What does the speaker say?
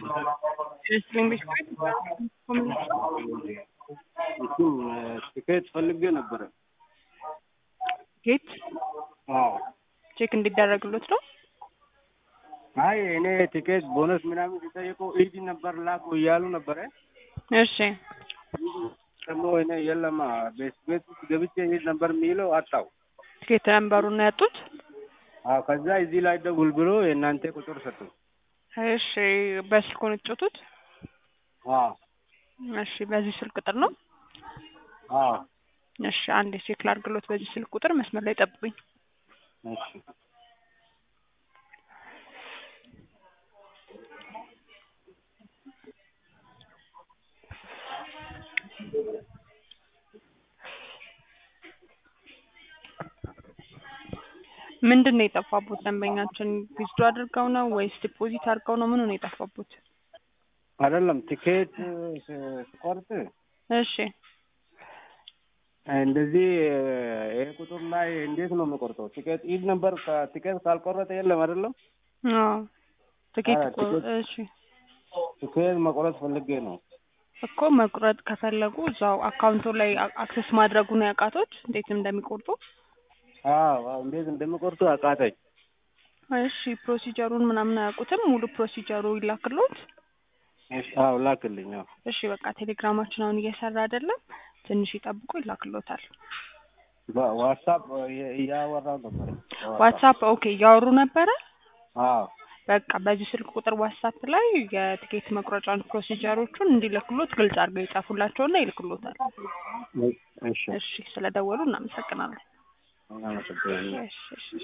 English እሱም ትኬት ፈልጌ ነበረ። ጌት አዎ ቼክ እንዲደረግሉት ነው። አይ እኔ ትኬት ቦነስ ምናምን ሲጠይቀው ኢዲ ነበር ላኩ እያሉ ነበረ። እሺ ደግሞ እኔ የለማ ቤት ገብቼ ኢዲ ነበር የሚለው አጣው። ትኬት ነምበሩን ያጡት? አዎ ከዛ እዚህ ላይ ደውል ብሎ የእናንተ ቁጥር ሰጡ። እሺ በስልኩ ነው የጫወቱት? አዎ እሺ በዚህ ስልክ ቁጥር ነው? አዎ እሺ አንዴ ቼክ ላድርግሎት። በዚህ ስልክ ቁጥር መስመር ላይ ጠብቁኝ። እሺ ምንድነው የጠፋቡት? ደንበኛችን ዊዝድሮ አድርገው ነው ወይስ ዲፖዚት አድርገው ነው? ምኑ ነው የጠፋቡት? አይደለም ትኬት ቆርጥ። እሺ እንደዚህ ይሄ ቁጥር ላይ እንዴት ነው የምቆርጠው? ትኬት ኢድ ነበር ትኬት ካልቆረጠ የለም አይደለም? አዎ ትኬት እሺ ትኬት መቆረጥ ፈልጌ ነው እኮ። መቁረጥ ከፈለጉ እዛው አካውንቱ ላይ አክሰስ ማድረጉን ያቃቶት እንዴት እንደሚቆርጡ? አዎ እንዴት እንደምቆርጡ አቃተኝ። እሺ ፕሮሲጀሩን ምናምን አያውቁትም? ሙሉ ፕሮሲጀሩ ይላክሎት? እሺ አዎ ላክልኝ። አዎ እሺ በቃ ቴሌግራማችን አሁን እየሰራ አይደለም፣ ትንሽ ይጠብቁ፣ ይላክሎታል። በዋትስአፕ እያወራሁ ነበር። ዋትስአፕ ኦኬ፣ እያወሩ ነበረ። አዎ በቃ በዚህ ስልክ ቁጥር ዋትስአፕ ላይ የቲኬት መቁረጫን ፕሮሲጀሮቹን እንዲልክሎት ግልጽ አድርገው ይጻፉላቸውና ይልክሎታል። እሺ እሺ ስለደወሉ እናመሰግናለን። እናመሰግናለን። እሺ እሺ